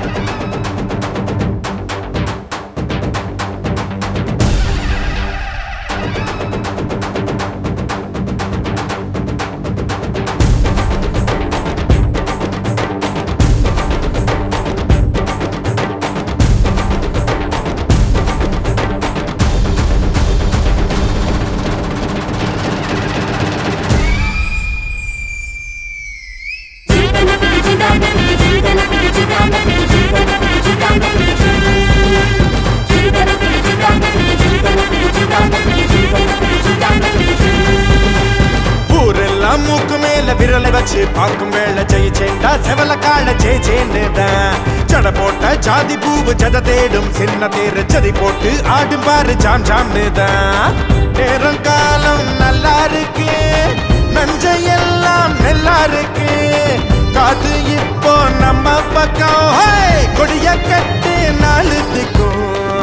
மூக்கு மேல விரலை வச்சு பார்க்கும் வேளை ஜெயிச்சேண்டா செவல கால ஜெயிச்சேன்னுதான் ஜட போட்ட ஜாதி பூவு ஜத தேடும் சின்ன தேர ஜதி போட்டு ஆடும் பாரு ஜாம் ஜாம்னுதான் நேரம் காலம் நல்லா இருக்கு நஞ்சையெல்லாம் நல்லா இருக்கு காது இப்போ நம்ம பக்கம் கொடிய கட்டு நாளுக்கும்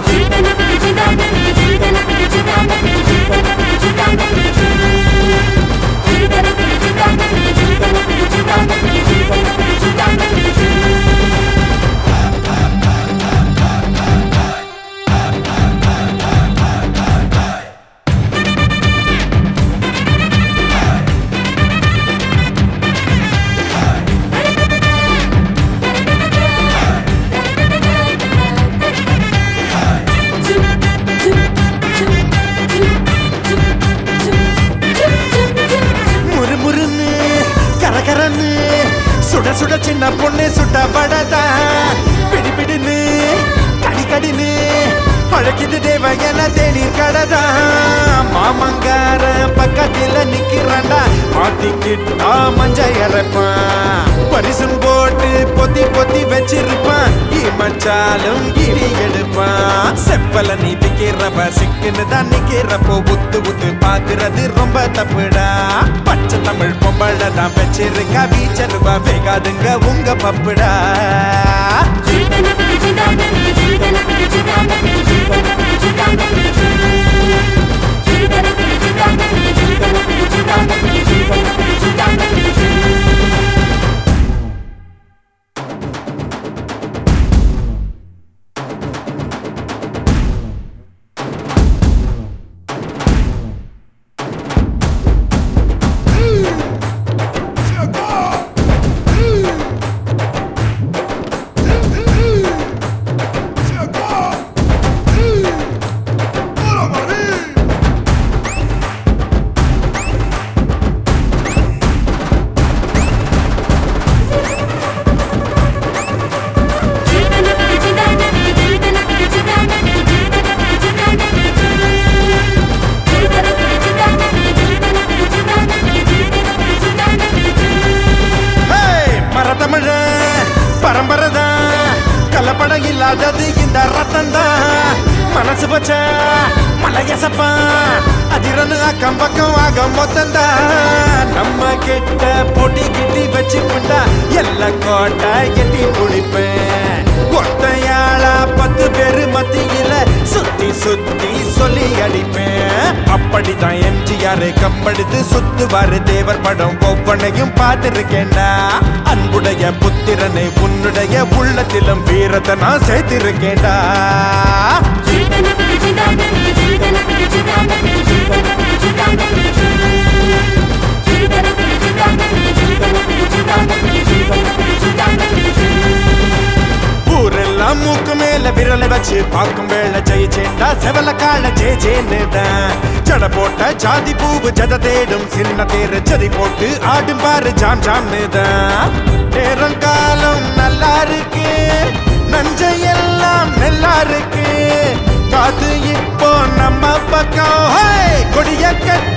சுட சுட சின்ன பொண்ணு சுட்ட படதா பிடி பிடின்னு கடி கடின்னு அழைக்குது தேவ என தேநீர் கடதா மாமங்கார பக்கத்துல நிக்கிறாண்டா மாத்திக்கிட்டா மஞ்ச இறப்பான் பரிசும் போட்டு பொத்தி பொத்தி வச்சிருப்பான் மச்சாலும் கிரி எடுப்பான் செப்பல நீ விக்கிறவ சிக்குன்னு தான் நிக்கிறப்போ உத்து உத்து பாக்குறது ரொம்ப தப்புடா பச்சை தமிழ் பொம்பளை தான் வச்சிருக்கா வீச்சருவா வேகாதுங்க உங்க பப்புடா பரம்பரைதான் கலப்படம் இல்லாதது இந்த ரத்தம் தான் மனசு பச்ச மலையசப்பா அதிரனு அக்கம் பக்கம் ஆக மொத்தந்தான் நம்ம கிட்ட பொடி கிட்டி வச்சு புண்டா எல்லா கோட்டை எட்டி குடிப்பேன் ஒத்தையாளா 10 பேரு மத்தியில சுத்தி சுத்தி சொல்லி அடிப்பேன் அப்படிதான் எம்ஜிஆர் கம்பெடுத்து சுத்துவாரு தேவர் படம் ஒவ்வொன்னையும் பார்த்திருக்கேன்டா அன்புடைய புத்திரனை உன்னுடைய உள்ளத்திலும் வீரத்தை நான் சேர்த்திருக்கேன்டா ஊரெல்லாம் மூக்கு மேல விரலை வச்சு பார்க்கும் வேளை ஜெயிச்சேண்டா செவல கால ஜெயிச்சேன்னுதான் ஜட போட்ட ஜாதி பூவு ஜத தேடும் சின்ன தேர ஜதி போட்டு ஆடும் பாரு ஜாம் ஜாம்னுதான் நேரம் காலம் நல்லா இருக்கு நஞ்சையெல்லாம் நல்லா இருக்கு காது இப்போ நம்ம பக்கம் கொடிய கட்டு